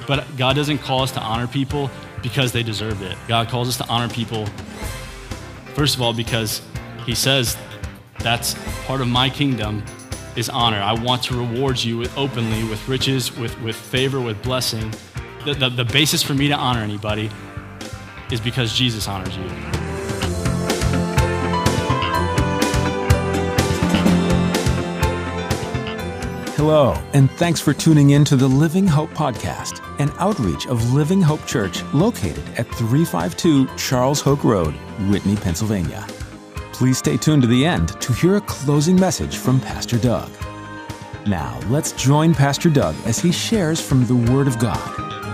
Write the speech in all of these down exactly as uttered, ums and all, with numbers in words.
But God doesn't call us to honor people because they deserve it. God calls us to honor people, first of all, because he says that's part of my kingdom is honor. I want to reward you with, openly with riches, with, with favor, with blessing. The, the, the basis for me to honor anybody is because Jesus honors you. Hello, and thanks for tuning in to the Living Hope Podcast, an outreach of Living Hope Church located at three fifty-two Charles Hoke Road, Whitney, Pennsylvania. Please stay tuned to the end to hear a closing message from Pastor Doug. Now, let's join Pastor Doug as he shares from the Word of God.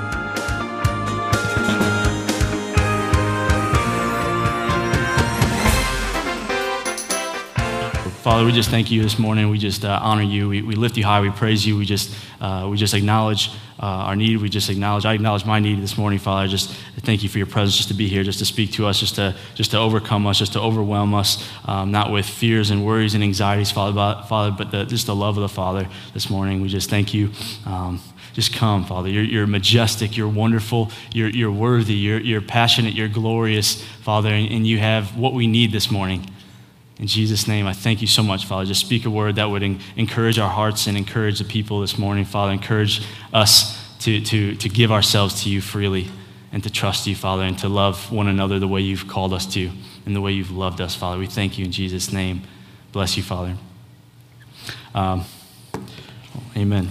Father, we just thank you this morning. We just uh, honor you. We, we lift you high. We praise you. We just uh, we just acknowledge uh, our need. We just acknowledge. I acknowledge my need this morning, Father. I just thank you for your presence, just to be here, just to speak to us, just to just to overcome us, just to overwhelm us, um, not with fears and worries and anxieties, Father, but, Father, but the, just the love of the Father this morning. We just thank you. Um, Just come, Father. You're, you're majestic. You're wonderful. You're, you're worthy. You're, you're passionate. You're glorious, Father, and, and you have what we need this morning. In Jesus' name, I thank you so much, Father. Just speak a word that would en- encourage our hearts and encourage the people this morning, Father. Encourage us to, to, to give ourselves to you freely and to trust you, Father, and to love one another the way you've called us to and the way you've loved us, Father. We thank you in Jesus' name. Bless you, Father. Um, amen.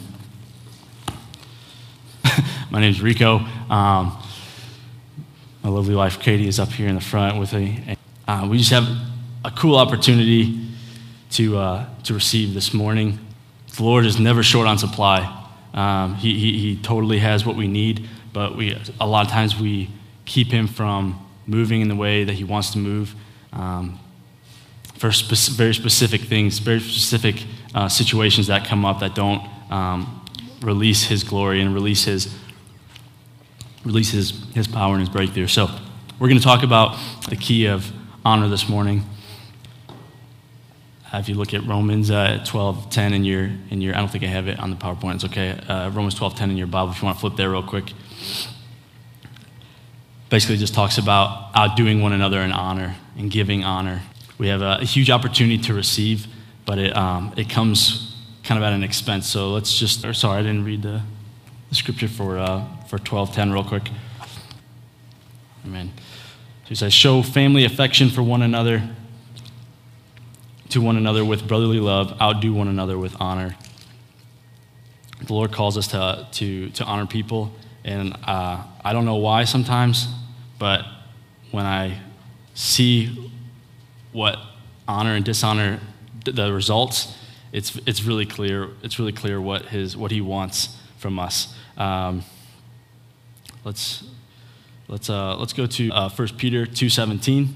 My name is Rico. Um, my lovely wife, Katie, is up here in the front with me. Uh, we just have a cool opportunity to uh, to receive this morning. The Lord is never short on supply. Um, he, he He totally has what we need, but we a lot of times we keep him from moving in the way that he wants to move um, for spe- very specific things, very specific uh, situations that come up that don't um, release his glory and release his release his, his power and his breakthrough. So we're going to talk about the key of honor this morning. Uh, if you look at Romans uh, twelve ten in your, in your, I don't think I have it on the PowerPoint, it's okay. Uh, Romans twelve ten in your Bible, if you want to flip there real quick. Basically just talks about outdoing one another in honor and giving honor. We have a, a huge opportunity to receive, but it um, it comes kind of at an expense. So let's just, or sorry, I didn't read the, the scripture for uh, for twelve ten real quick. Amen. So he says, show family affection for one another, to one another with brotherly love, outdo one another with honor. The Lord calls us to to to honor people, and uh, I don't know why sometimes, but when I see what honor and dishonor, the results, it's it's really clear. It's really clear what his what he wants from us. Um, let's let's uh, let's go to uh, First Peter two seventeen.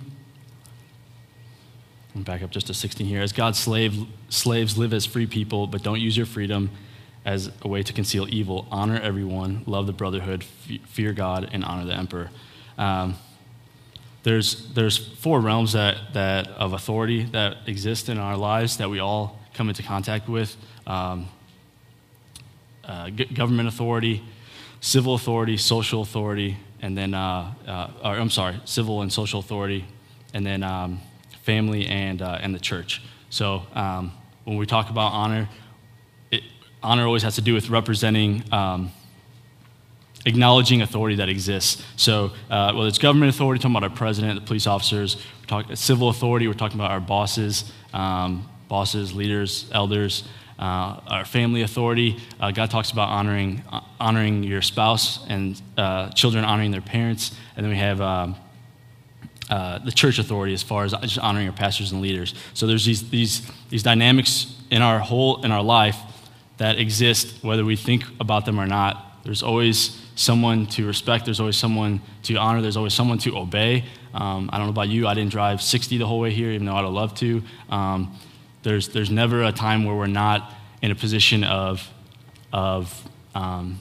I'm back up just to sixteen here. As God's slave, slaves live as free people, but don't use your freedom as a way to conceal evil. Honor everyone, love the brotherhood, f- fear God, and honor the emperor. Um, there's there's four realms that, that of authority that exist in our lives that we all come into contact with. Um, uh, g- government authority, civil authority, social authority, and then, uh, uh, or I'm sorry, civil and social authority, and then um, family and uh, and the church. So um, when we talk about honor, it, honor always has to do with representing, um, acknowledging authority that exists. So uh, whether it's government authority, talking about our president, the police officers, we're talking civil authority, we're talking about our bosses, um, bosses, leaders, elders, uh, our family authority. Uh, God talks about honoring uh, honoring your spouse and uh, children honoring their parents, and then we have um, Uh, the church authority as far as just honoring our pastors and leaders. So there's these these these dynamics in our whole in our life that exist whether we think about them or not. There's always someone to respect. There's always someone to honor. There's always someone to obey. Um, I don't know about you. I didn't drive sixty the whole way here, even though I'd have loved to. Um, there's there's never a time where we're not in a position of of um,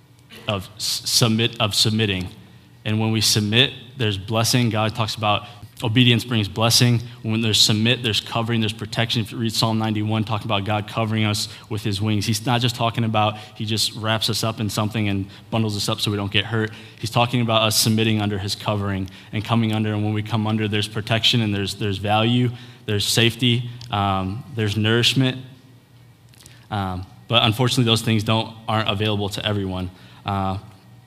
of submit of submitting. And when we submit, there's blessing. God talks about Obedience brings blessing. When there's submit, there's covering, there's protection. If you read Psalm ninety-one, talking about God covering us with his wings, he's not just talking about he just wraps us up in something and bundles us up so we don't get hurt. He's talking about us submitting under his covering and coming under. And when we come under, there's protection and there's there's value, there's safety, um, there's nourishment. Um, but unfortunately, those things don't aren't available to everyone. Uh,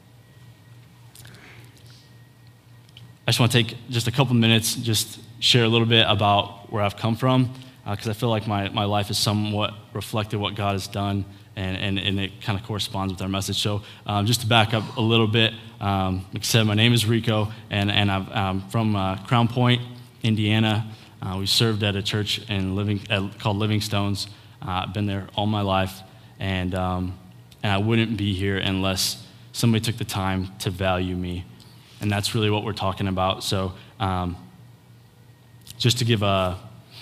I just want to take just a couple minutes, just share a little bit about where I've come from, because uh, I feel like my, my life is somewhat reflected what God has done, and, and, and it kind of corresponds with our message. So um, just to back up a little bit, um, like I said, my name is Rico, and, and I'm um, from uh, Crown Point, Indiana. Uh, we served at a church in Living, uh, called Living Stones. Uh, I've been there all my life, and um, and I wouldn't be here unless somebody took the time to value me. And that's really what we're talking about. So um, just to give a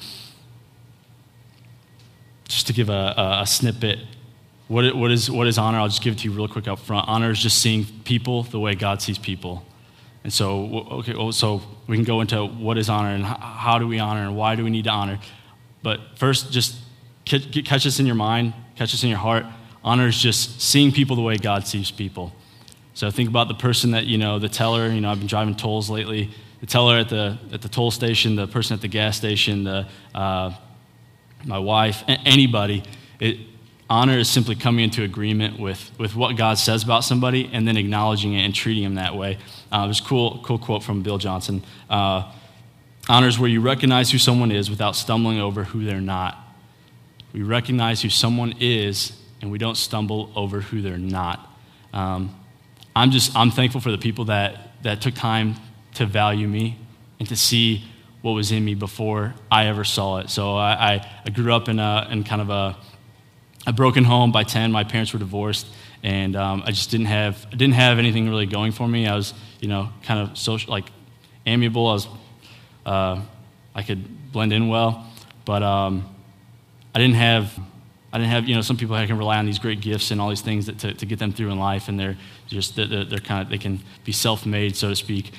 just to give a, a, a snippet, what what is what is honor? I'll just give it to you real quick up front. Honor is just seeing people the way God sees people. And so okay, so we can go into what is honor and how do we honor and why do we need to honor. But first, just catch this in your mind, catch this in your heart. Honor is just seeing people the way God sees people. So think about the person that, you know, the teller, you know, I've been driving tolls lately, the teller at the at the toll station, the person at the gas station, the uh, my wife, anybody. It, honor is simply coming into agreement with, with what God says about somebody and then acknowledging it and treating him that way. Uh, there's a cool, cool quote from Bill Johnson. Uh, honor is where you recognize who someone is without stumbling over who they're not. We recognize who someone is and we don't stumble over who they're not. Um, I'm just, I'm thankful for the people that, that took time to value me and to see what was in me before I ever saw it. So I, I grew up in a, in kind of a, a broken home by ten. My parents were divorced, and um, I just didn't have, I didn't have anything really going for me. I was, you know, kind of social, like amiable. I was, uh, I could blend in well, but um, I didn't have. I didn't have, you know, some people can rely on these great gifts and all these things that to, to get them through in life, and they're just, they're, they're kind of, they can be self-made, so to speak.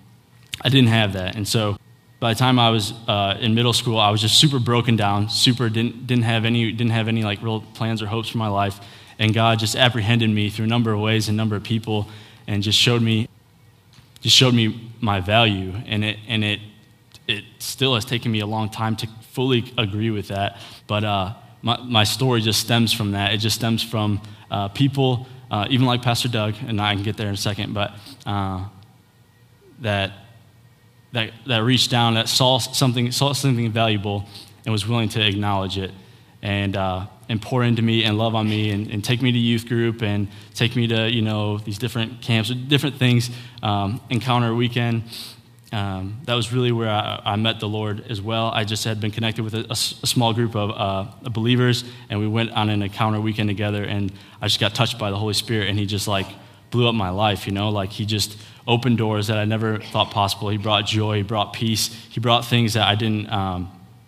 I didn't have that, and so by the time I was uh, in middle school, I was just super broken down, super, didn't didn't have any, didn't have any like real plans or hopes for my life, and God just apprehended me through a number of ways, and a number of people, and just showed me, just showed me my value, and it, and it, it still has taken me a long time to fully agree with that, but uh, My, my story just stems from that. It just stems from uh, people, uh, even like Pastor Doug, and I can get there in a second, but uh, that that that reached down, that saw something saw something valuable, and was willing to acknowledge it, and uh, and pour into me and love on me, and, and take me to youth group, and take me to, you know, these different camps, different things, um, Encounter Weekend. Um, that was really where I, I met the Lord as well. I just had been connected with a, a, a small group of uh, believers, and we went on an Encounter Weekend together, and I just got touched by the Holy Spirit, and he just like blew up my life, you know, like he just opened doors that I never thought possible. He brought joy, he brought peace, he brought things that I didn't, um,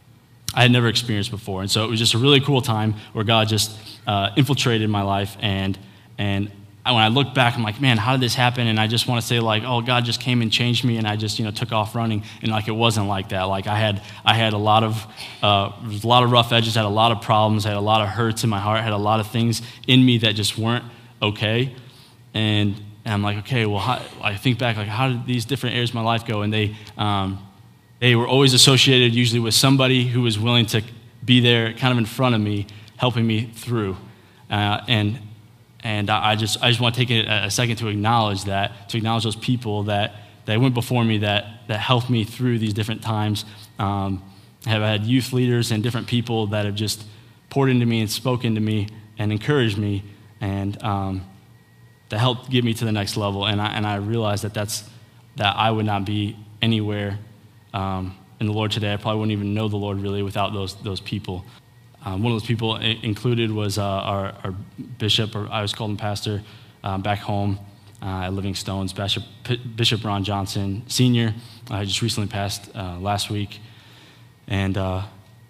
I had never experienced before. And so it was just a really cool time where God just uh, infiltrated my life, and and when I look back, I'm like, man, how did this happen? And I just want to say, like, oh, God just came and changed me, and I just, you know, took off running. And like, it wasn't like that. Like, I had, I had a lot of, uh, a lot of rough edges, had a lot of problems, had a lot of hurts in my heart, had a lot of things in me that just weren't okay. And, and I'm like, okay, well, how, I think back, like, how did these different areas of my life go? And they, um, they were always associated usually with somebody who was willing to be there, kind of in front of me, helping me through, uh, and. And I just I just want to take a second to acknowledge that, to acknowledge those people that, that went before me that, that helped me through these different times. Um, I have had youth leaders and different people that have just poured into me and spoken to me and encouraged me, and um, that helped get me to the next level. And I and I realized that that's that I would not be anywhere um, in the Lord today. I probably wouldn't even know the Lord really without those those people. Um, one of those people included was uh, our, our bishop, or I always called him pastor, uh, back home uh, at Living Stones, Bishop, Bishop Ron Johnson, Senior. I uh, just recently passed uh, last week. And uh,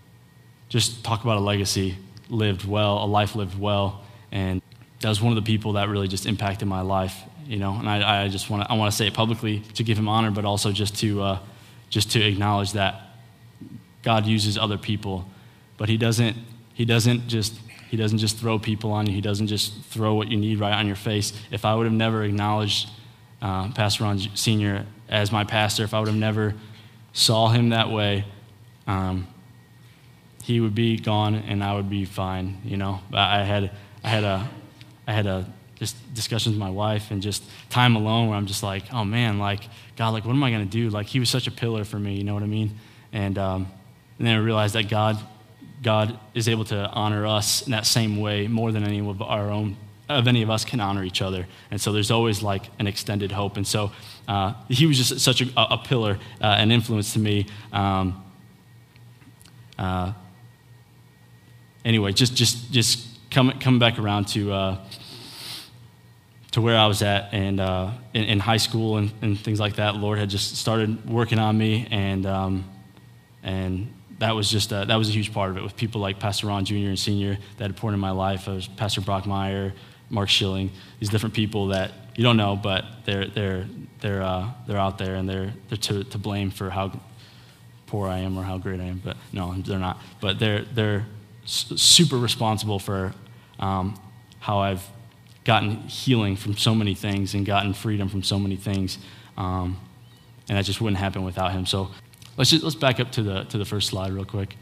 just talk about a legacy lived well, a life lived well. And that was one of the people that really just impacted my life, you know. And I, I just want to I want to say it publicly to give him honor, but also just to uh, just to acknowledge that God uses other people, but he doesn't, he doesn't just, he doesn't just throw people on you. He doesn't just throw what you need right on your face. If I would have never acknowledged uh, Pastor Ron Senior as my pastor, if I would have never saw him that way, um, he would be gone and I would be fine, you know. I had, I had a, I had a just discussions with my wife and just time alone where I'm just like, oh man, like God, like what am I gonna do? Like he was such a pillar for me, you know what I mean? And um, and then I realized that God, God is able to honor us in that same way more than any of our own, of any of us can honor each other. And so there's always like an extended hope. And so uh, he was just such a, a pillar, uh, an influence to me. Um, uh, anyway, just just just coming coming back around to uh, to where I was at, and uh, in, in high school and, and things like that. Lord had just started working on me, and um, and that was just a, that was a huge part of it. With people like Pastor Ron Junior and Senior that had poured in my life, I was Pastor Brockmeyer, Mark Schilling, these different people that you don't know, but they're they're they're uh, they're out there, and they're they're to, to blame for how poor I am or how great I am. But no, they're not. But they're they're super responsible for um, how I've gotten healing from so many things and gotten freedom from so many things, um, and that just wouldn't happen without him. So let's just let's back up to the to the first slide real quick.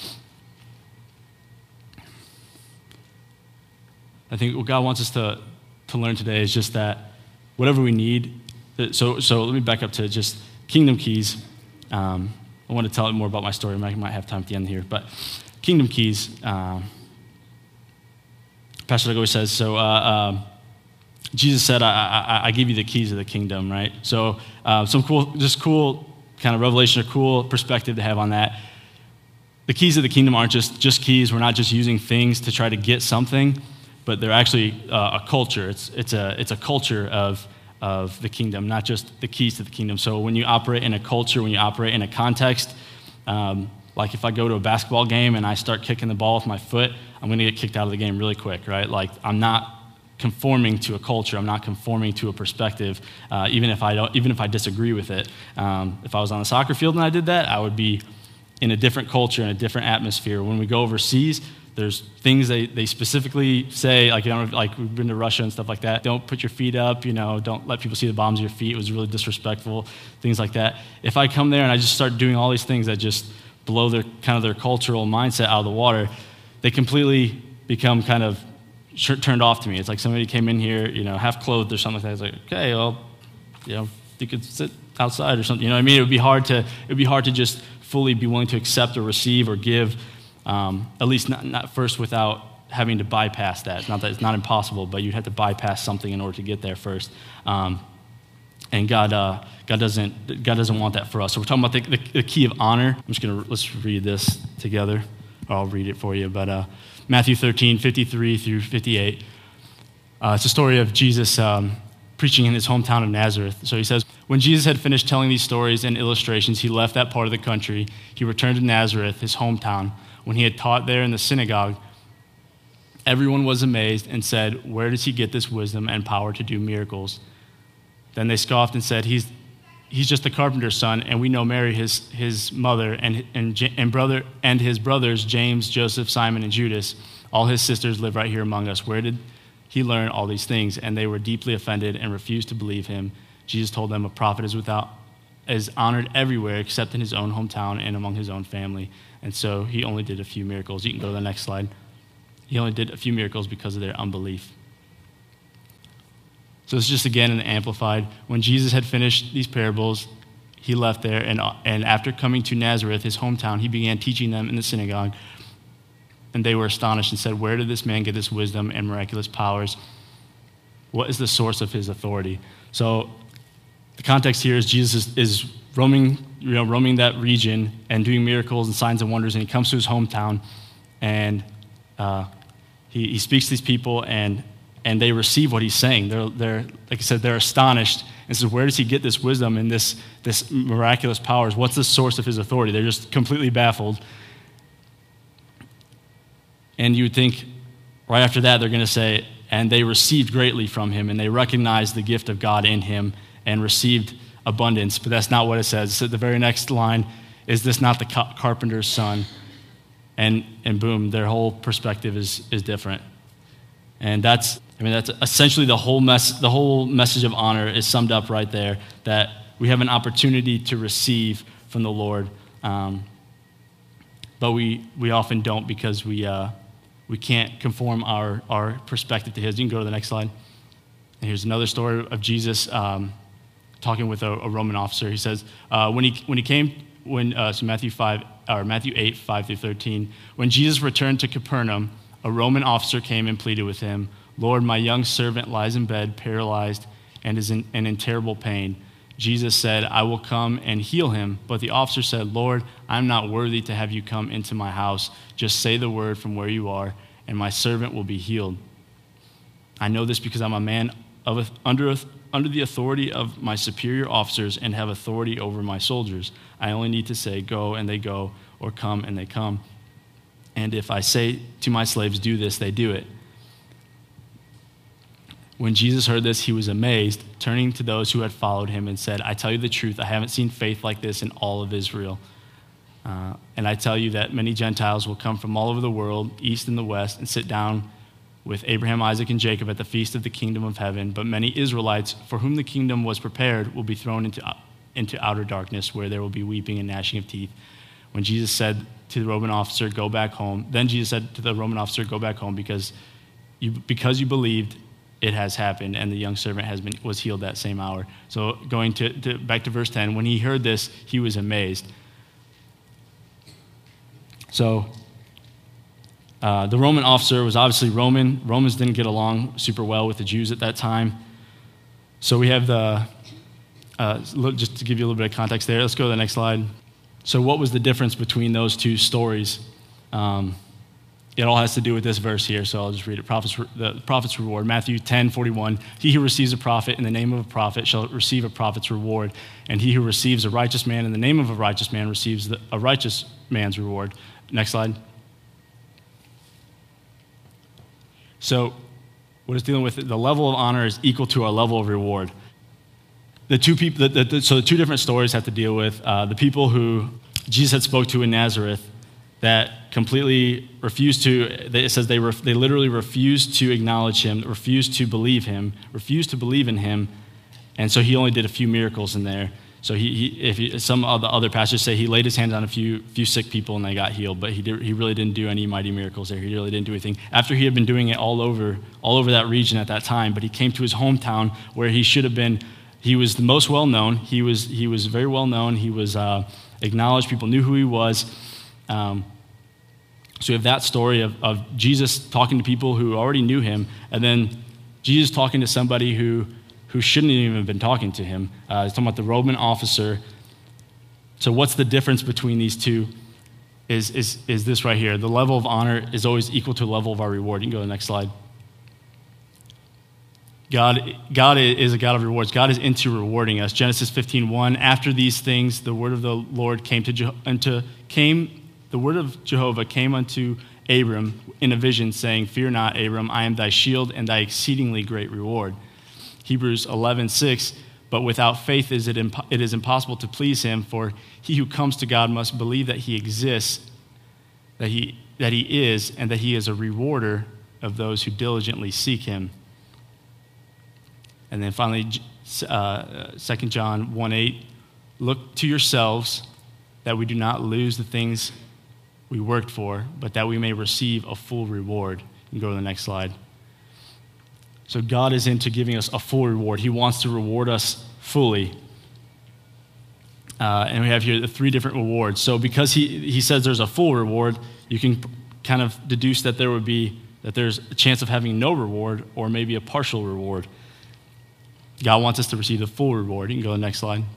I think what God wants us to to learn today is just that whatever we need. So so let me back up to just Kingdom Keys. Um, I want to tell you more about my story. I might have time at the end here, but Kingdom Keys. Um, Pastor Doug always says, so uh, uh, Jesus said, I, I, I give you the keys of the kingdom, right? So uh, some cool, just cool kind of revelation, a cool perspective to have on that. The keys of the kingdom aren't just, just keys. We're not just using things to try to get something, but they're actually uh, a culture. It's, it's, a, it's a culture of, of the kingdom, not just the keys to the kingdom. So when you operate in a culture, when you operate in a context, um, like if I go to a basketball game and I start kicking the ball with my foot, I'm going to get kicked out of the game really quick, right? Like I'm not conforming to a culture. I'm not conforming to a perspective, uh, even if I don't, even if I disagree with it. Um, if I was on the soccer field and I did that, I would be in a different culture, in a different atmosphere. When we go overseas, there's things they, they specifically say, like, you know, like we've been to Russia and stuff like that. Don't put your feet up, you know, don't let people see the bottoms of your feet. It was really disrespectful, things like that. If I come there and I just start doing all these things that just blow their kind of their cultural mindset out of the water, they completely become kind of turned off to me. It's like somebody came in here, you know, half clothed or something like that. It's like, okay, well, you know, you could sit outside or something. You know what I mean? It would be hard to, it would be hard to just fully be willing to accept or receive or give, um, at least not, not first without having to bypass that. Not that it's not impossible, but you'd have to bypass something in order to get there first. Um, and God, uh, God doesn't, God doesn't want that for us. So we're talking about the, the, the key of honor. I'm just gonna let's read this together. Or I'll read it for you. But uh, Matthew thirteen, fifty-three through fifty-eight. Uh, it's a story of Jesus um, preaching in his hometown of Nazareth. So he says, when Jesus had finished telling these stories and illustrations, he left that part of the country. He returned to Nazareth, his hometown. When he had taught there in the synagogue, everyone was amazed and said, where does he get this wisdom and power to do miracles? Then they scoffed and said, he's he's just the carpenter's son, and we know Mary, his his mother, and and and brother and his brothers, James, Joseph, Simon, and Judas. All his sisters live right here among us. Where did he learn all these things? And they were deeply offended and refused to believe him. Jesus told them, a prophet is without is honored everywhere except in his own hometown and among his own family. And so he only did a few miracles. You can go to the next slide. He only did a few miracles because of their unbelief. So it's just again in the Amplified. When Jesus had finished these parables, he left there, and, and after coming to Nazareth, his hometown, he began teaching them in the synagogue. And they were astonished and said, where did this man get this wisdom and miraculous powers? What is the source of his authority? So the context here is Jesus is, is roaming, you know, roaming that region and doing miracles and signs and wonders, and he comes to his hometown, and uh, he, he speaks to these people, and and they receive what he's saying. They're, they're, like I said, they're astonished. And says, where does he get this wisdom and this, this miraculous powers? What's the source of his authority? They're just completely baffled. And you would think right after that, they're going to say, and they received greatly from him, and they recognized the gift of God in him and received abundance, but that's not what it says. So the very next line, is this not the carpenter's son? And and boom, their whole perspective is is different. And that's, I mean, that's essentially the whole mess. The whole message of honor is summed up right there. That we have an opportunity to receive from the Lord, um, but we we often don't because we uh, we can't conform our our perspective to His. You can go to the next slide. And here's another story of Jesus um, talking with a, a Roman officer. He says uh, when he when he came when uh, so Matthew five or Matthew eight five through thirteen. When Jesus returned to Capernaum, a Roman officer came and pleaded with him, "Lord, my young servant lies in bed, paralyzed, and is in, and in terrible pain." Jesus said, "I will come and heal him." But the officer said, "Lord, I'm not worthy to have you come into my house. Just say the word from where you are, and my servant will be healed. I know this because I'm a man of under, under the authority of my superior officers and have authority over my soldiers. I only need to say, 'Go,' and they go, or 'Come,' and they come. And if I say to my slaves, 'Do this,' they do it." When Jesus heard this, he was amazed, turning to those who had followed him and said, "I tell you the truth, I haven't seen faith like this in all of Israel. Uh, and I tell you that many Gentiles will come from all over the world, east and the west, and sit down with Abraham, Isaac, and Jacob at the feast of the kingdom of heaven. But many Israelites, for whom the kingdom was prepared, will be thrown into, into outer darkness, where there will be weeping and gnashing of teeth." When Jesus said to the Roman officer, "Go back home," then Jesus said to the Roman officer, "Go back home, because you because you believed, it has happened," and the young servant has been was healed that same hour. So going to, to back to verse ten, when he heard this, he was amazed. So uh, the Roman officer was obviously Roman. Romans didn't get along super well with the Jews at that time. So we have the, uh, just to give you a little bit of context there, let's go to the next slide. So what was the difference between those two stories? Um, it all has to do with this verse here, so I'll just read it. Prophet's, the prophet's reward, Matthew ten forty-one. "He who receives a prophet in the name of a prophet shall receive a prophet's reward, and he who receives a righteous man in the name of a righteous man receives the, a righteous man's reward." Next slide. So what it's dealing with, the level of honor is equal to our level of reward. The two people, the, the, so the two different stories have to deal with uh, the people who Jesus had spoke to in Nazareth that completely refused to, it says they, ref, they literally refused to acknowledge him, refused to believe him, refused to believe in him, and so he only did a few miracles in there. So he, he if he, some of the other pastors say he laid his hands on a few few sick people and they got healed, but he did, he really didn't do any mighty miracles there. He really didn't do anything. After he had been doing it all over all over that region at that time, but he came to his hometown where he should have been. He was the most well known. He was he was very well known. He was uh, acknowledged. People knew who he was. Um, so we have that story of, of Jesus talking to people who already knew him, and then Jesus talking to somebody who. who shouldn't even have been talking to him. Uh, he's talking about the Roman officer. So what's the difference between these two is, is, is this right here. The level of honor is always equal to the level of our reward. You can go to the next slide. God, God is a God of rewards. God is into rewarding us. Genesis fifteen one, "After these things, the word of the Lord came to, Je- unto, came, the word of Jehovah came unto Abram in a vision, saying, 'Fear not, Abram, I am thy shield and thy exceedingly great reward.'" Hebrews eleven six, "But without faith is it, imp- it is impossible to please him, for he who comes to God must believe that he exists, that he, that he is, and that he is a rewarder of those who diligently seek him." And then finally, uh, Second John one eight, "Look to yourselves that we do not lose the things we worked for, but that we may receive a full reward." You can go to the next slide. So God is into giving us a full reward. He wants to reward us fully. Uh, and we have here the three different rewards. So because he, he says there's a full reward, you can kind of deduce that there would be, that there's a chance of having no reward or maybe a partial reward. God wants us to receive the full reward. You can go to the next slide.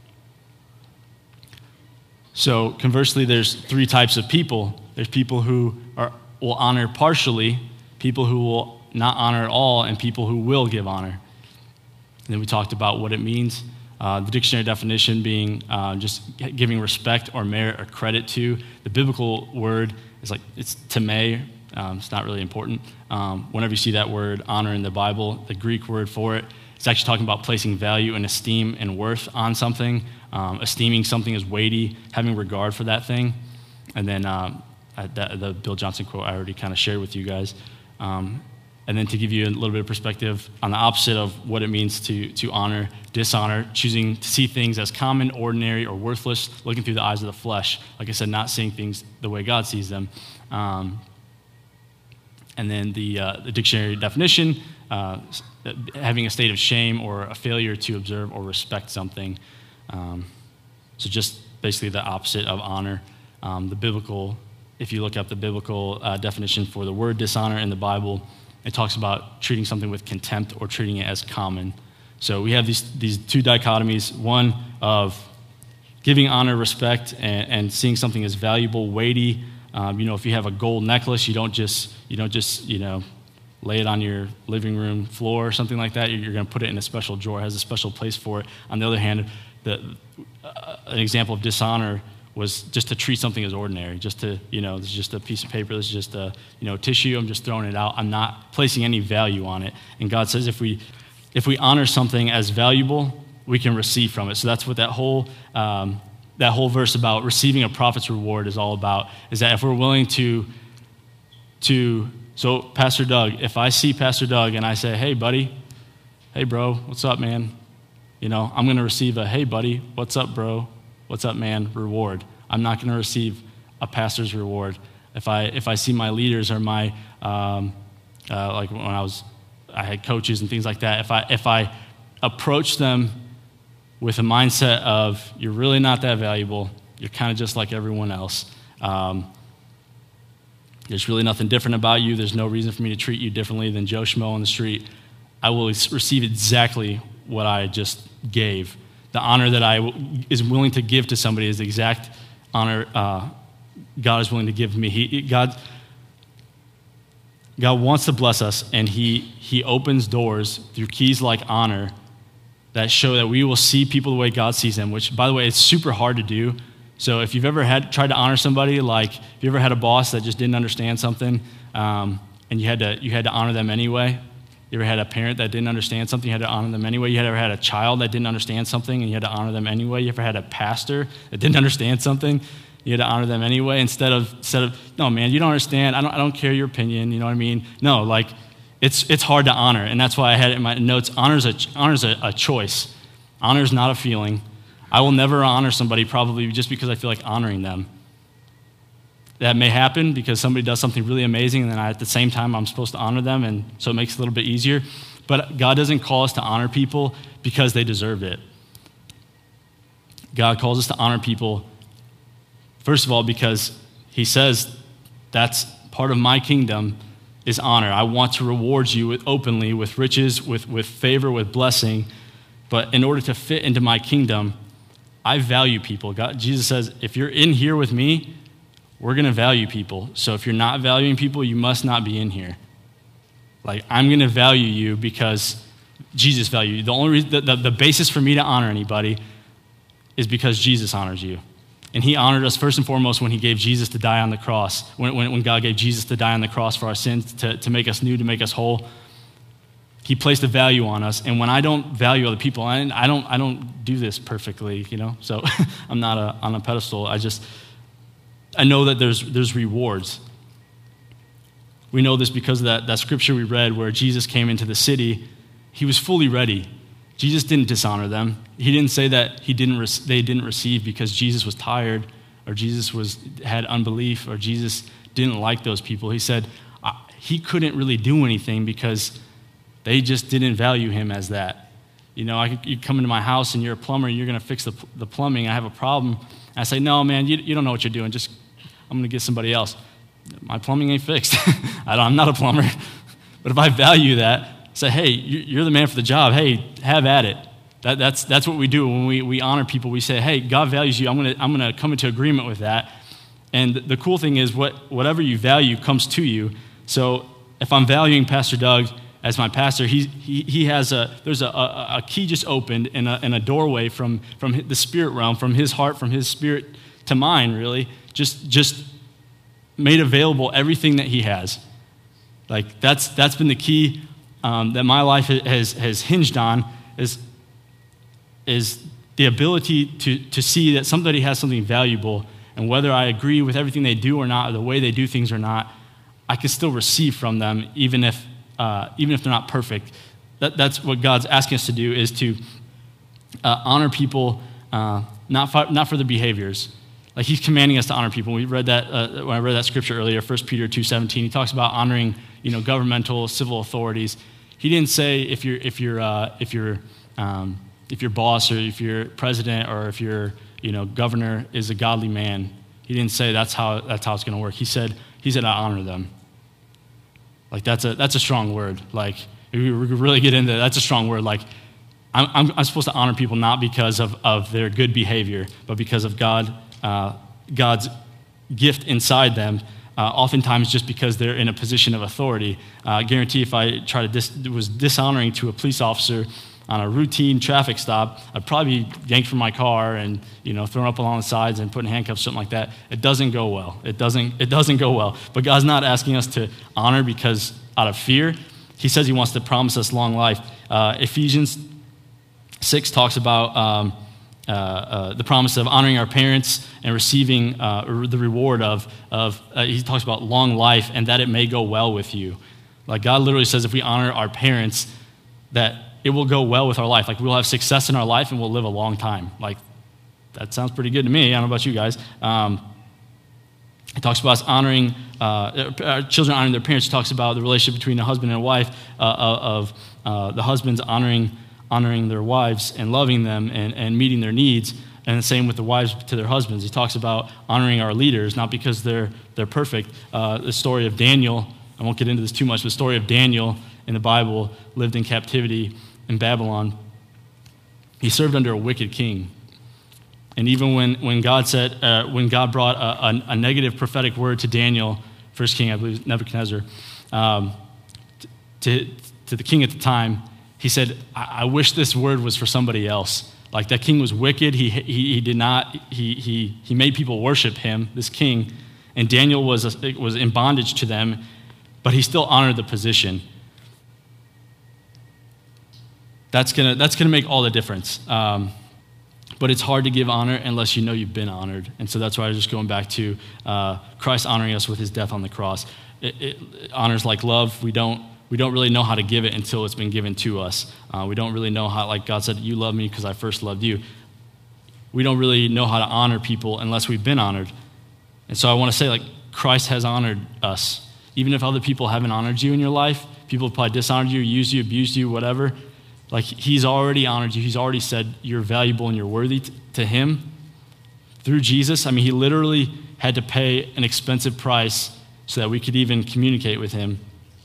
So conversely, there's three types of people. There's people who are, will honor partially, people who will not honor at all, and people who will give honor. And then we talked about what it means. Uh, the dictionary definition being uh, just giving respect or merit or credit to. The biblical word is like, it's tamei. Um, it's not really important. Um, whenever you see that word honor in the Bible, the Greek word for it It's actually talking about placing value and esteem and worth on something, um, esteeming something as weighty, having regard for that thing. And then um, that, the Bill Johnson quote I already kind of shared with you guys. Um, and then to give you a little bit of perspective on the opposite of what it means to, to honor, dishonor, choosing to see things as common, ordinary, or worthless, looking through the eyes of the flesh. Like I said, not seeing things the way God sees them. Um, and then the, uh, the dictionary definition, uh, having a state of shame or a failure to observe or respect something. Um, so just basically the opposite of honor. Um, the biblical, if you look up the biblical uh, definition for the word dishonor in the Bible, it talks about treating something with contempt or treating it as common. So we have these these two dichotomies, one of giving honor, respect, and, and seeing something as valuable, weighty. Um, you know, if you have a gold necklace, you don't just you don't just you know lay it on your living room floor or something like that. You're, you're going to put it in a special drawer. It has a special place for it. On the other hand, the uh, an example of dishonor was just to treat something as ordinary, just to, you know, this is just a piece of paper, this is just a, you know, tissue, I'm just throwing it out, I'm not placing any value on it. And God says if we if we honor something as valuable, we can receive from it. So that's what that whole um, that whole verse about receiving a prophet's reward is all about, is that if we're willing to, to so Pastor Doug, if I see Pastor Doug and I say, hey, buddy, hey, bro, what's up, man? You know, I'm going to receive a, hey, buddy, what's up, bro? What's up, man? Reward. I'm not going to receive a pastor's reward. If I if I see my leaders or my um, uh, like when I was I had coaches and things like that. If I if I approach them with a mindset of you're really not that valuable, you're kind of just like everyone else. Um, there's really nothing different about you. There's no reason for me to treat you differently than Joe Schmo on the street. I will receive exactly what I just gave. The honor that I w- is willing to give to somebody is the exact honor uh, God is willing to give me. He, God, God wants to bless us, and he, he opens doors through keys like honor that show that we will see people the way God sees them, which, by the way, it's super hard to do. So if you've ever had tried to honor somebody, like if you ever had a boss that just didn't understand something, um, and you had to you had to honor them anyway. You ever had a parent that didn't understand something, you had to honor them anyway? You ever had a child that didn't understand something, and you had to honor them anyway? You ever had a pastor that didn't understand something, you had to honor them anyway? Instead of, instead of no, man, you don't understand, I don't, I don't care your opinion, you know what I mean? No, like, it's it's hard to honor, and that's why I had it in my notes, honor's a, honor's a, a choice. Honor's not a feeling. I will never honor somebody probably just because I feel like honoring them. That may happen because somebody does something really amazing, and then I, at the same time, I'm supposed to honor them, and so it makes it a little bit easier. But God doesn't call us to honor people because they deserve it. God calls us to honor people, first of all, because he says that's part of my kingdom is honor. I want to reward you with, openly with riches, with, with favor, with blessing. But in order to fit into my kingdom, I value people. God, Jesus says, if you're in here with me, we're going to value people. So if you're not valuing people, you must not be in here. Like, I'm going to value you because Jesus values you. The only reason, the, the, the basis for me to honor anybody is because Jesus honors you. And he honored us first and foremost when he gave Jesus to die on the cross, when, when, when God gave Jesus to die on the cross for our sins, to, to make us new, to make us whole. He placed a value on us. And when I don't value other people, I, I don't I don't do this perfectly, you know? So I'm not a, on a pedestal. I just... I know that there's there's rewards. We know this because of that, that scripture we read where Jesus came into the city. He was fully ready. Jesus didn't dishonor them. He didn't say that he didn't re- they didn't receive because Jesus was tired or Jesus was had unbelief or Jesus didn't like those people. He said uh, he couldn't really do anything because they just didn't value him as that. You know, I, you come into my house and you're a plumber and you're going to fix the, the plumbing. I have a problem. I say, no, man, you, you don't know what you're doing. Just, I'm going to get somebody else. My plumbing ain't fixed. I don't, I'm not a plumber. But if I value that, say, hey, you're the man for the job. Hey, have at it. That, that's that's what we do when we, we honor people. We say, hey, God values you. I'm going to I'm going to come into agreement with that. And the cool thing is, what whatever you value comes to you. So if I'm valuing Pastor Doug as my pastor, he he, he has a there's a, a, a key just opened and a, and a doorway from from the spirit realm, from his heart, from his spirit to mine. Really, just just made available everything that he has. Like that's that's been the key um, that my life has has hinged on is is the ability to to see that somebody has something valuable, and whether I agree with everything they do or not, or the way they do things or not, I can still receive from them, even if uh, even if they're not perfect. That, that's what God's asking us to do, is to uh, honor people, uh, not for, not for their behaviors. Like he's commanding us to honor people. We read that uh, when I read that scripture earlier, First Peter two seventeen. He talks about honoring, you know, governmental, civil authorities. He didn't say if you're if you're uh, if you're um, if your boss or if your president or if your you know governor is a godly man. He didn't say that's how that's how it's going to work. He said he said I honor them. Like that's a that's a strong word. Like if we really get into it, that's a strong word. Like I'm, I'm I'm supposed to honor people not because of of their good behavior, but because of God uh, God's gift inside them. Uh, oftentimes just because they're in a position of authority. Uh, I guarantee if I try to dis- was dishonoring to a police officer on a routine traffic stop, I'd probably be yanked from my car and you know thrown up along the sides and put in handcuffs, something like that. It doesn't go well. It doesn't. It doesn't go well. But God's not asking us to honor because out of fear. He says He wants to promise us long life. Uh, Ephesians six talks about um, uh, uh, the promise of honoring our parents and receiving uh, the reward of of. Uh, he talks about long life and that it may go well with you. Like God literally says, if we honor our parents, that it will go well with our life. Like we'll have success in our life and we'll live a long time. Like that sounds pretty good to me. I don't know about you guys. Um, it talks about us honoring, uh, our children honoring their parents. It talks about the relationship between a husband and a wife, uh, of uh, the husbands honoring honoring their wives and loving them and, and meeting their needs. And the same with the wives to their husbands. He talks about honoring our leaders, not because they're they're perfect. Uh, the story of Daniel, I won't get into this too much, but the story of Daniel in the Bible lived in captivity in Babylon. He served under a wicked king. And even when, when God said, uh, when God brought a, a, a negative prophetic word to Daniel, first king, I believe, Nebuchadnezzar, um, to, to the king at the time, he said, I, I wish this word was for somebody else. Like that king was wicked. He he, he did not, he, he he made people worship him, this king. And Daniel was, a, was in bondage to them, but he still honored the position. That's gonna that's gonna make all the difference. Um, but it's hard to give honor unless you know you've been honored. And so that's why I'm just going back to uh, Christ honoring us with his death on the cross. It, it, honors like love, we don't we don't really know how to give it until it's been given to us. Uh, we don't really know how, like God said, you love me because I first loved you. We don't really know how to honor people unless we've been honored. And so I want to say, like, Christ has honored us. Even if other people haven't honored you in your life, people have probably dishonored you, used you, abused you, whatever. Like, he's already honored you. He's already said you're valuable and you're worthy t- to him. Through Jesus, I mean, he literally had to pay an expensive price so that we could even communicate with him.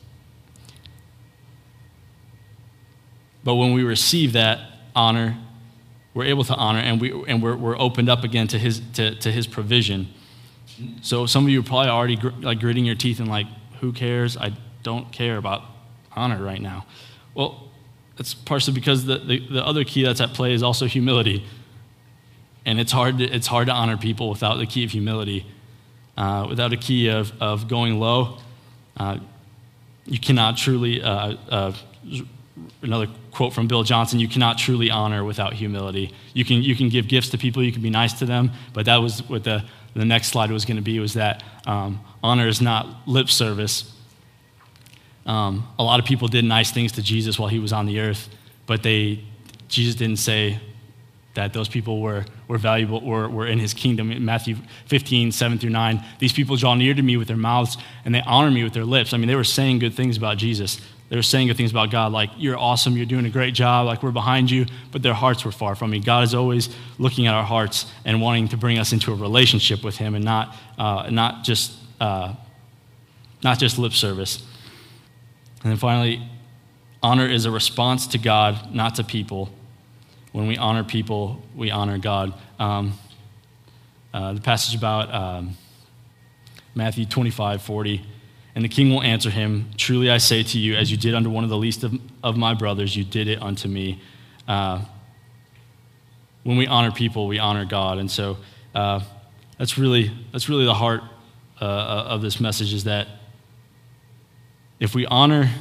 But when we receive that honor, we're able to honor, and we and we're we're opened up again to his to, to his provision. So some of you are probably already gr- like gritting your teeth and like, who cares? I don't care about honor right now. Well, that's partially because the, the, the other key that's at play is also humility. And it's hard to, it's hard to honor people without the key of humility. Uh, without a key of, of going low, uh, you cannot truly, uh, uh, another quote from Bill Johnson, you cannot truly honor without humility. You can you can give gifts to people, you can be nice to them, but that was what the, the next slide was going to be, was that um, honor is not lip service. Um, a lot of people did nice things to Jesus while he was on the earth, but they Jesus didn't say that those people were were valuable or were in his kingdom. In Matthew fifteen, seven through nine, these people draw near to me with their mouths and they honor me with their lips. I mean, they were saying good things about Jesus. They were saying good things about God, like, you're awesome, you're doing a great job, like, we're behind you, but their hearts were far from me. God is always looking at our hearts and wanting to bring us into a relationship with him and not uh, not just uh, not just lip service. And then finally, honor is a response to God, not to people. When we honor people, we honor God. Um, uh, the passage about um, Matthew twenty-five, forty, and the king will answer him, truly I say to you, as you did unto one of the least of, of my brothers, you did it unto me. Uh, when we honor people, we honor God. And so uh, that's really that's really the heart uh, of this message, is that if we honor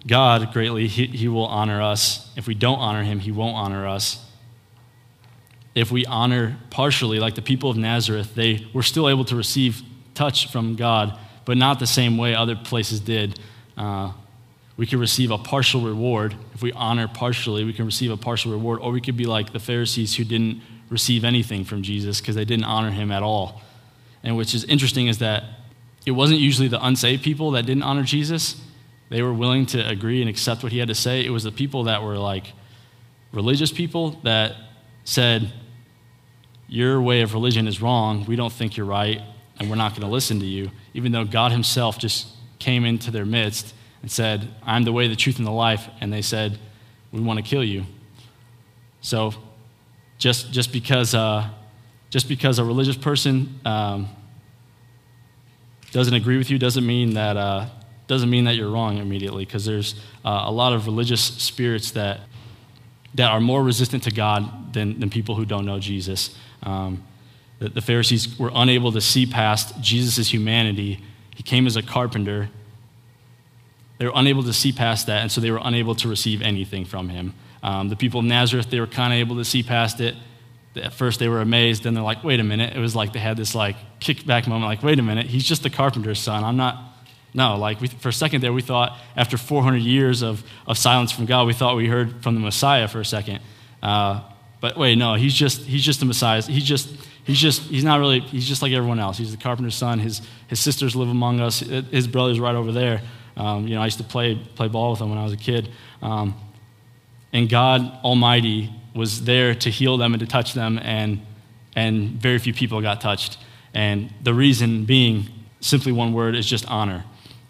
God greatly, he, he will honor us. If we don't honor him, he won't honor us. If we honor partially, like the people of Nazareth, they were still able to receive touch from God, but not the same way other places did. Uh, we could receive a partial reward. If we honor partially, we can receive a partial reward, or we could be like the Pharisees who didn't receive anything from Jesus because they didn't honor him at all. And which is interesting is that it wasn't usually the unsaved people that didn't honor Jesus. They were willing to agree and accept what he had to say. It was the people that were like religious people that said, your way of religion is wrong, we don't think you're right, and we're not going to listen to you, even though God himself just came into their midst and said, I'm the way, the truth, and the life, and they said, we want to kill you. So just just because uh, just because a religious person um, doesn't agree with you doesn't mean that uh, doesn't mean that you're wrong immediately, because there's uh, a lot of religious spirits that that are more resistant to God than, than people who don't know Jesus. Um, the, the Pharisees were unable to see past Jesus' humanity. He came as a carpenter. They were unable to see past that, and so they were unable to receive anything from him. Um, the people of Nazareth, they were kind of able to see past it. At first they were amazed, then they're like, wait a minute. It was like they had this like kickback moment, like, wait a minute, he's just the carpenter's son. I'm not, no, like we, for a second there we thought after four hundred years of, of silence from God, we thought we heard from the Messiah for a second. Uh, but wait, no, he's just he's just the Messiah. He's just he's just he's not really he's just like everyone else. He's the carpenter's son. His his sisters live among us. His brother's right over there. Um, you know, I used to play play ball with him when I was a kid. Um, and God Almighty was there to heal them and to touch them, and and very few people got touched. And the reason being, simply one word, is just honor.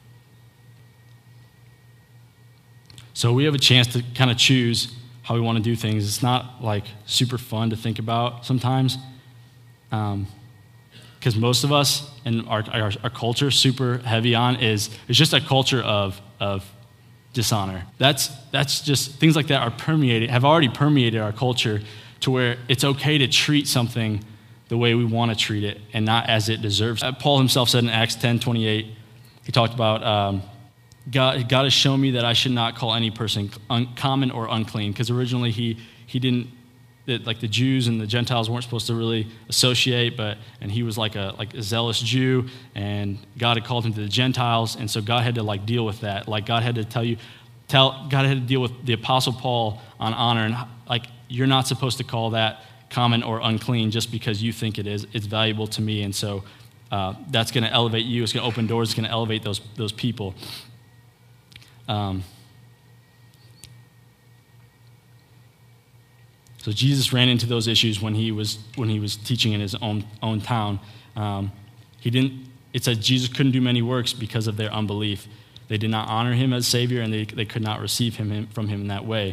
So we have a chance to kind of choose how we want to do things. It's not like super fun to think about sometimes, um, because most of us in our, our our culture, super heavy on is is just a culture of of dishonor. That's that's just things like that are permeated, have already permeated our culture to where it's okay to treat something the way we want to treat it and not as it deserves. Paul himself said in Acts ten twenty-eight, he talked about um, God, God has shown me that I should not call any person uncommon or unclean, because originally he he didn't, that like the Jews and the Gentiles weren't supposed to really associate, but and he was like a like a zealous Jew, and God had called him to the Gentiles, and so God had to like deal with that. Like God had to tell you, tell God had to deal with the Apostle Paul on honor, and like you're not supposed to call that common or unclean just because you think it is. It's valuable to me, and so uh, that's going to elevate you. It's going to open doors. It's going to elevate those those people. Um, so Jesus ran into those issues when he was when he was teaching in his own own town. Um, he didn't. It said Jesus couldn't do many works because of their unbelief. They did not honor him as Savior, and they they could not receive him, him from him in that way.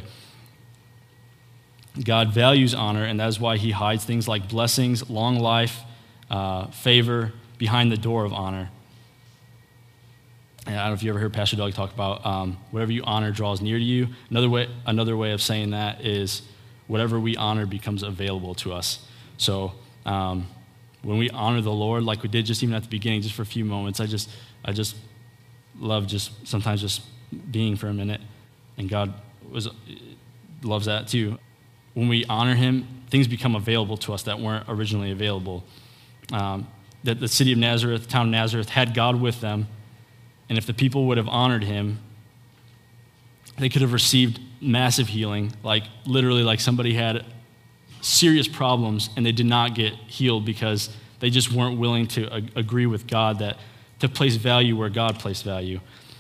God values honor, and that is why he hides things like blessings, long life, uh, favor behind the door of honor. And I don't know if you ever heard Pastor Doug talk about um, whatever you honor draws near to you. Another way, another way of saying that is whatever we honor becomes available to us. So um, when we honor the Lord, like we did just even at the beginning, just for a few moments, I just, I just love just sometimes just being for a minute, and God was loves that too. When we honor him, things become available to us that weren't originally available. Um, that the city of Nazareth, town of Nazareth, had God with them. And if the people would have honored him, they could have received massive healing, like literally like somebody had serious problems and they did not get healed because they just weren't willing to ag- agree with God that to place value where God placed value.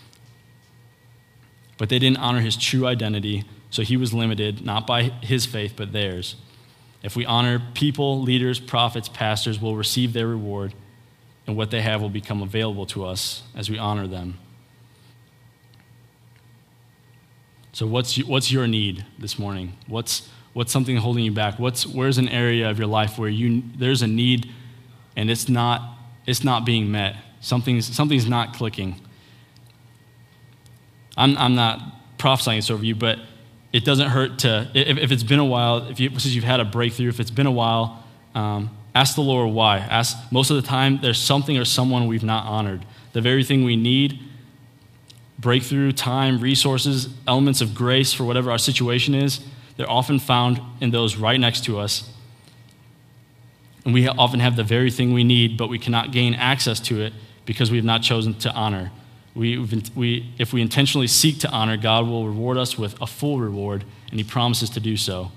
But they didn't honor his true identity, so he was limited, not by his faith, but theirs. If we honor people, leaders, prophets, pastors, we'll receive their reward, and what they have will become available to us as we honor them. So what's what's your need this morning? What's what's something holding you back? What's where's an area of your life where you there's a need and it's not it's not being met? Something's something's not clicking. I'm I'm not prophesying this over you, but it doesn't hurt to if, if it's been a while, if you since you've had a breakthrough, if it's been a while. Um, Ask the Lord why. Ask, most of the time, there's something or someone we've not honored. The very thing we need, breakthrough, time, resources, elements of grace for whatever our situation is, they're often found in those right next to us. And we often have the very thing we need, but we cannot gain access to it because we have not chosen to honor. We, we, if we intentionally seek to honor, God will reward us with a full reward, and he promises to do so.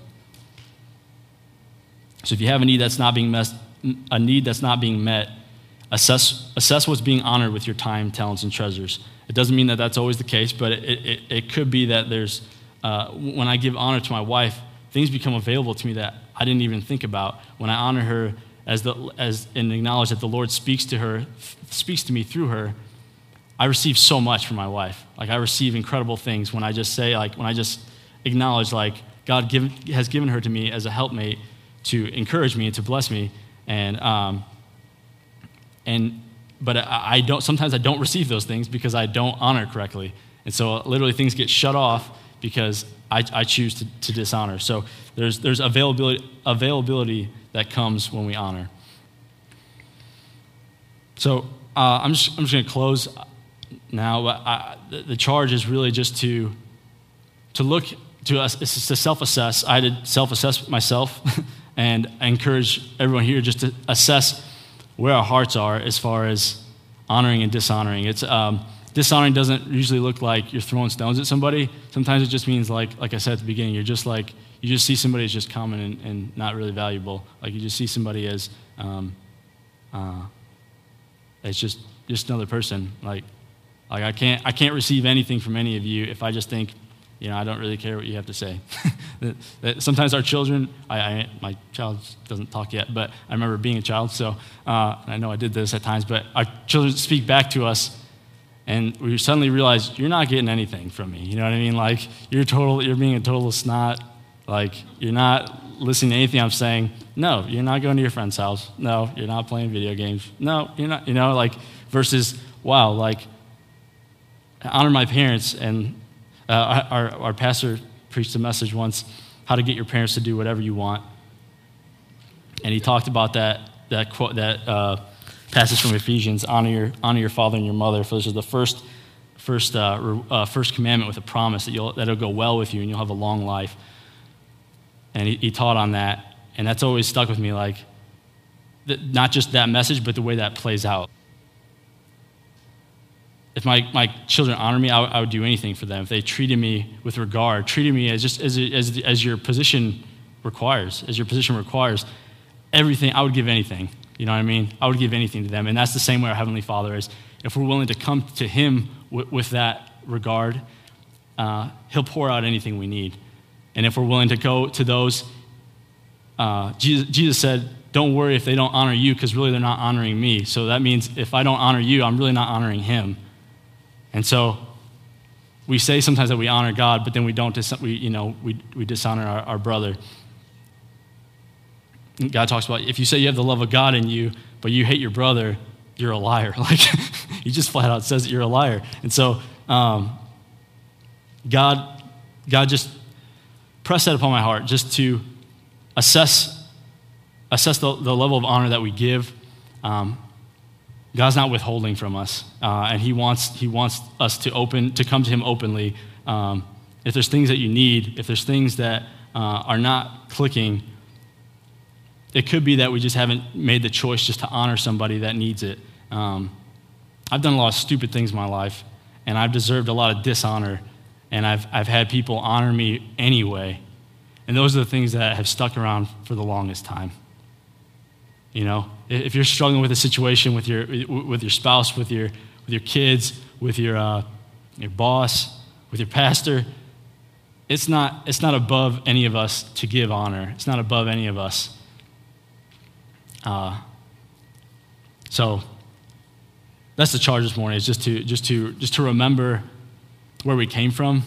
So if you have a need that's not being met, a need that's not being met, assess, assess what's being honored with your time, talents, and treasures. It doesn't mean that that's always the case, but it, it, it could be that there's, uh, when I give honor to my wife, things become available to me that I didn't even think about. When I honor her as the as and acknowledge that the Lord speaks to her, speaks to me through her, I receive so much from my wife. Like I receive incredible things when I just say, like when I just acknowledge, like God give, has given her to me as a helpmate to encourage me and to bless me, and um, and but I, I don't. Sometimes I don't receive those things because I don't honor correctly, and so literally things get shut off because I, I choose to, to dishonor. So there's there's availability availability that comes when we honor. So uh, I'm just I'm just going to close now. But I, the, the charge is really just to to look to us to self-assess. I had to self-assess myself, and I encourage everyone here just to assess where our hearts are as far as honoring and dishonoring. It's um, dishonoring doesn't usually look like you're throwing stones at somebody. Sometimes it just means, like like I said at the beginning, you're just like, you just see somebody as just common and, and not really valuable. Like you just see somebody as, um, uh, as just just another person. Like like I can't I can't receive anything from any of you if I just think, you know, I don't really care what you have to say. that, that sometimes our children, I, I my child doesn't talk yet, but I remember being a child, so uh, I know I did this at times. But our children speak back to us. And we suddenly realize you're not getting anything from me. You know what I mean? Like you're total, you're being a total snot. Like you're not listening to anything I'm saying. No, you're not going to your friend's house. No, you're not playing video games. No, you're not. You know, like versus wow, like I honor my parents. And uh, our our pastor preached a message once, how to get your parents to do whatever you want. And he talked about that that quote that. Uh, Passage from Ephesians: honor your honor your father and your mother, for this is the first first uh, uh, first commandment with a promise that you'll that'll go well with you and you'll have a long life. And he, he taught on that, and that's always stuck with me. Like, th- not just that message, but the way that plays out. If my, my children honor me, I, w- I would do anything for them. If they treated me with regard, treated me as just as as as your position requires, as your position requires, everything, I would give anything. You know what I mean? I would give anything to them. And that's the same way our Heavenly Father is. If we're willing to come to him w- with that regard, uh, he'll pour out anything we need. And if we're willing to go to those, uh, Jesus, Jesus said, don't worry if they don't honor you, because really they're not honoring me. So that means if I don't honor you, I'm really not honoring him. And so we say sometimes that we honor God, but then we don't, dis- we, you know, we, we dishonor our, our brother. God talks about, if you say you have the love of God in you, but you hate your brother, you're a liar. Like, he just flat out says that you're a liar. And so, um, God, God just pressed that upon my heart, just to assess, assess the, the level of honor that we give. Um, God's not withholding from us, uh, and He wants He wants us to open to come to Him openly. Um, if there's things that you need, if there's things that uh, are not clicking. It could be that we just haven't made the choice just to honor somebody that needs it. Um, I've done a lot of stupid things in my life, and I've deserved a lot of dishonor, and I've I've had people honor me anyway. And those are the things that have stuck around for the longest time. You know, if you're struggling with a situation with your with your spouse, with your with your kids, with your uh, your boss, with your pastor, it's not it's not above any of us to give honor. It's not above any of us. Uh, so that's the charge this morning, is just to just to just to remember where we came from.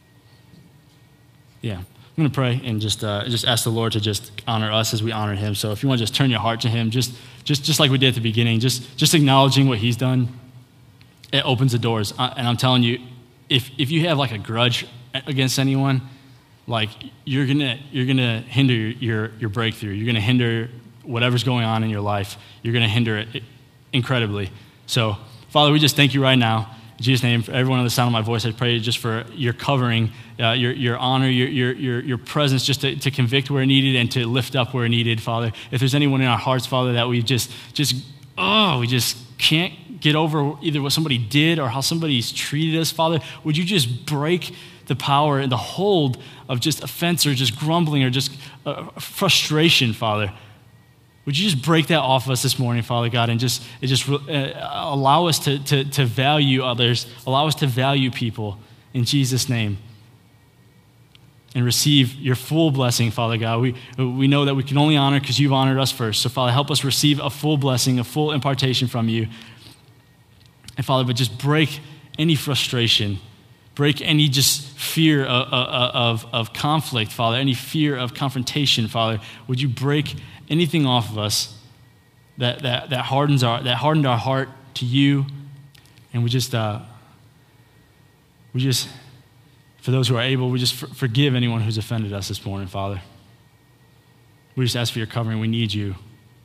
Yeah, I'm gonna pray and just uh, just ask the Lord to just honor us as we honor Him. So if you want to just turn your heart to Him, just just just like we did at the beginning, just just acknowledging what He's done, it opens the doors. Uh, and I'm telling you, if if you have like a grudge against anyone, like you're gonna you're gonna hinder your your breakthrough. You're gonna hinder whatever's going on in your life. You're going to hinder it incredibly. So, Father, we just thank you right now. In Jesus' name, for everyone on the sound of my voice, I pray just for your covering, uh, your your honor, your your your, your presence, just to, to convict where needed and to lift up where needed, Father. If there's anyone in our hearts, Father, that we just just oh we just can't get over either what somebody did or how somebody's treated us, Father, would you just break the power and the hold of just offense or just grumbling or just uh, frustration, Father? Would you just break that off of us this morning, Father God, and just it just uh, allow us to, to, to value others, allow us to value people in Jesus' name, and receive your full blessing, Father God. We we know that we can only honor because you've honored us first. So, Father, help us receive a full blessing, a full impartation from you. And, Father, but just break any frustration, break any just fear of, of, of conflict, Father, any fear of confrontation, Father. Would you break anything off of us that that that hardens our that hardened our heart to you, and we just uh, we just for those who are able, we just for, forgive anyone who's offended us this morning, Father. We just ask for your covering. We need you.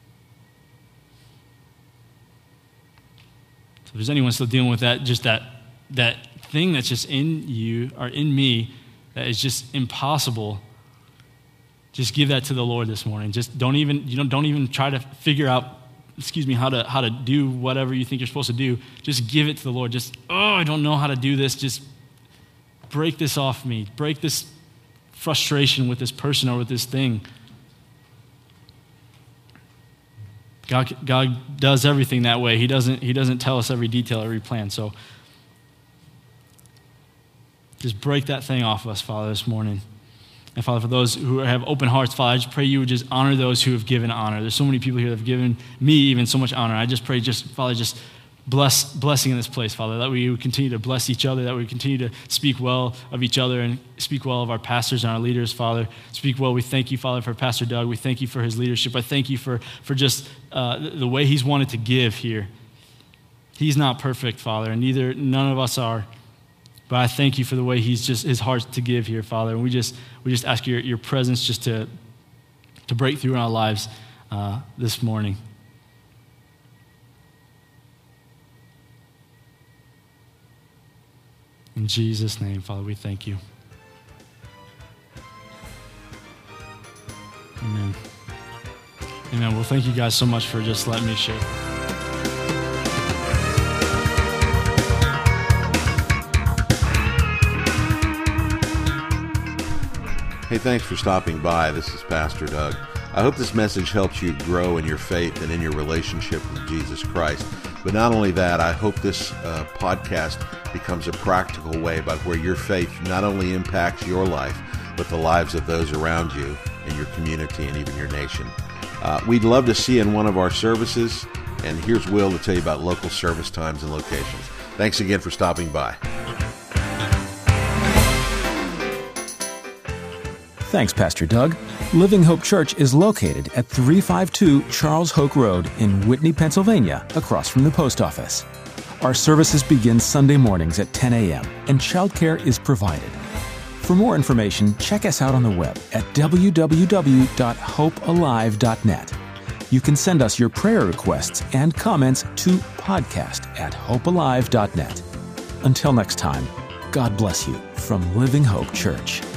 So if there's anyone still dealing with that, just that that thing that's just in you or in me that is just impossible, just give that to the Lord this morning. Just don't even, you know, don't even try to figure out, excuse me, how to how to do whatever you think you're supposed to do. Just give it to the Lord. Just, oh, I don't know how to do this. Just break this off me. Break this frustration with this person or with this thing. God, God does everything that way. He doesn't, he doesn't tell us every detail, every plan. So just break that thing off of us, Father, this morning. And Father, for those who have open hearts, Father, I just pray you would just honor those who have given honor. There's so many people here that have given me even so much honor. I just pray, just Father, just bless blessing in this place, Father, that we would continue to bless each other, that we continue to speak well of each other and speak well of our pastors and our leaders, Father. Speak well. We thank you, Father, for Pastor Doug. We thank you for his leadership. I thank you for, for just uh, the way he's wanted to give here. He's not perfect, Father, and neither none of us are. But I thank you for the way he's just his heart to give here, Father. And we just we just ask your, your presence just to to break through in our lives uh, this morning. In Jesus' name, Father, we thank you. Amen. Amen. Well, thank you guys so much for just letting me share. Hey, thanks for stopping by. This is Pastor Doug. I hope this message helps you grow in your faith and in your relationship with Jesus Christ. But not only that, I hope this uh, podcast becomes a practical way by where your faith not only impacts your life, but the lives of those around you in your community and even your nation. Uh, we'd love to see you in one of our services, and here's Will to tell you about local service times and locations. Thanks again for stopping by. Thanks, Pastor Doug. Living Hope Church is located at three fifty-two Charles Hoke Road in Whitney, Pennsylvania, across from the post office. Our services begin Sunday mornings at ten a.m., and childcare is provided. For more information, check us out on the web at w w w dot hope alive dot net. You can send us your prayer requests and comments to podcast at hope alive dot net. Until next time, God bless you from Living Hope Church.